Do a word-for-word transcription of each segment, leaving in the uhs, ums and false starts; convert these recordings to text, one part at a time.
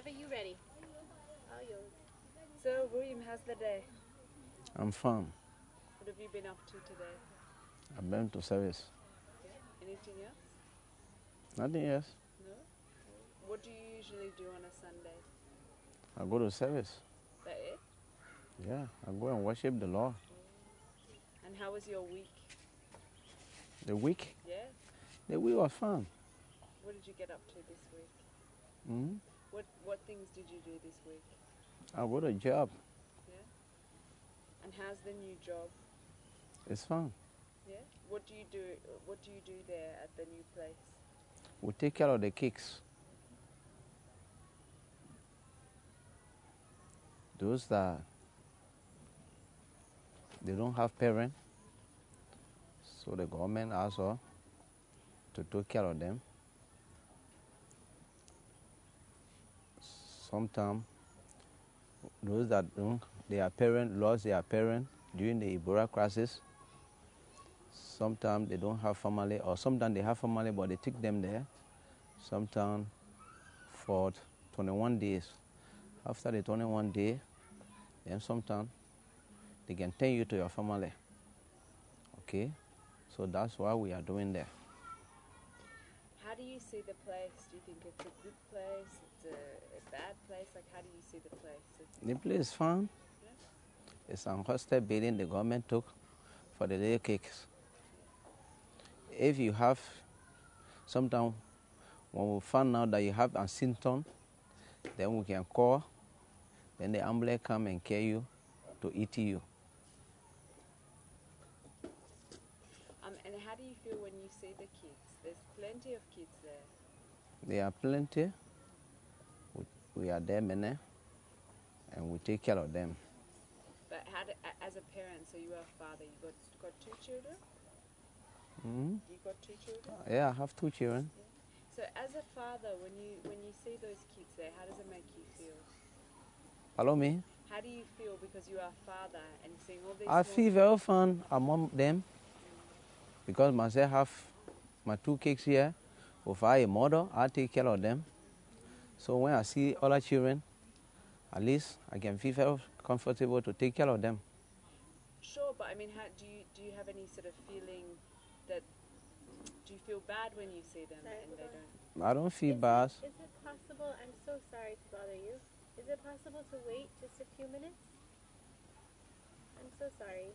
are you ready? All yours. So, William, how's the day? I'm fine. What have you been up to today? I've been to service. Yeah. Anything else? Nothing else. No? What do you usually do on a Sunday? I go to service. That it? Yeah, I go and worship the Lord. And how was your week? The week? Yeah? The week was fun. What did you get up to this week? hmm What What things did you do this week? I got a job. Yeah? And how's the new job? It's fun. Yeah? What do you do What do you do there at the new place? We take care of the kids. Those that they don't have parents, so the government asks us to take care of them. Sometimes those that don't, their parents lost their parents during the Ebola crisis. Sometimes they don't have family, or sometimes they have family but they take them there. Sometimes for twenty-one days. After the twenty-one day, then sometimes they can take you to your family. Okay? So that's what we are doing there. How do you see the place? Do you think it's a good place? It's a, a bad place? Like, how do you see the place? It's, The place is fun. yeah? It's an hostel building the government took for the little kids. If you have, sometimes when we find out that you have a symptom, then we can call, then the ambulance come and carry you to E T U. Um, and how do you feel when you see the kids? There's plenty of kids there. There are plenty. We, we are there many, and we take care of them. But how do, a- as a parent, so you are a father, you got got two children? hmm You got two children? Yeah, I have two children. So as a father, when you when you see those kids there, how does it make you feel? Follow me. How do you feel because you are a father and seeing all these I small feel very fun among them because myself have my two kids here. If I a mother, I take care of them. So when I see other children, at least I can feel very comfortable to take care of them. Sure, but I mean, how, do you do you have any sort of feeling that do you feel bad when you see them Sorry, and they hold on. don't? I don't feel Is bad. It, is it possible? I'm so sorry to bother you. Is it possible to wait just a few minutes? I'm so sorry.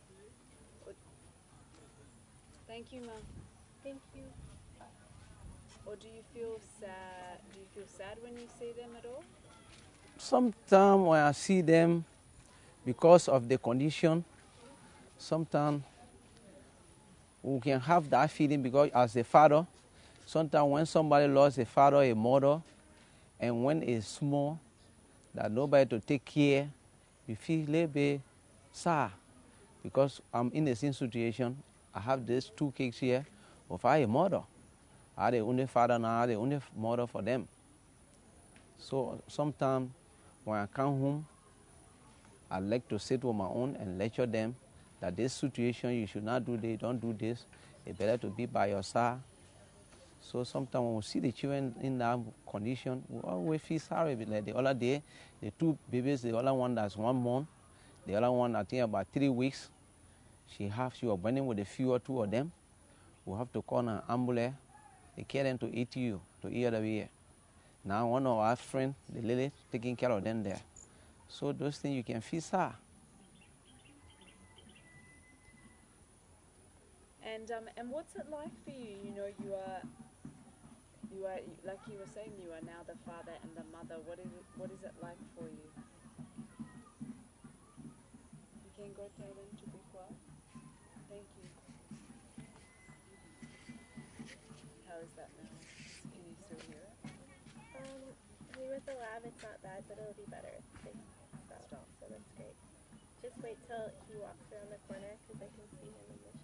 Thank you, Mom. Thank you. Or do you feel sad? Do you feel sad when you see them at all? Sometimes when I see them, because of the condition, sometimes we can have that feeling because as a father, sometimes when somebody lost a father, a mother, and when it's small, that nobody to take care, you feel a little bit sad because I'm in the same situation. I have these two kids here, of I a mother. I the only father now, I the only mother for them. So sometimes when I come home, I like to sit with my own and lecture them that this situation, you should not do this, don't do this. It's better to be by your side. So sometimes when we see the children in that condition, we always feel sorry. Like the other day, the two babies, the other one that's one month, the other one I think about three weeks. She have she was burning with a few or two of them. We have to call an ambulance. They carry them to E T U, to E W A. Now one of our friends, the lady, taking care of them there. So those things you can feel sad. And um, and what's it like for you? You know, you are, you are like you were saying, you are now the father and the mother. What is it? What is it like for you? You can go tell them to be quiet. Thank you. How is that now? Can you still hear it? Um, I mean, with the lab, it's not bad, but it'll be better if they stop. Stop. So that's great. Just wait till he walks around the corner because I can see him in the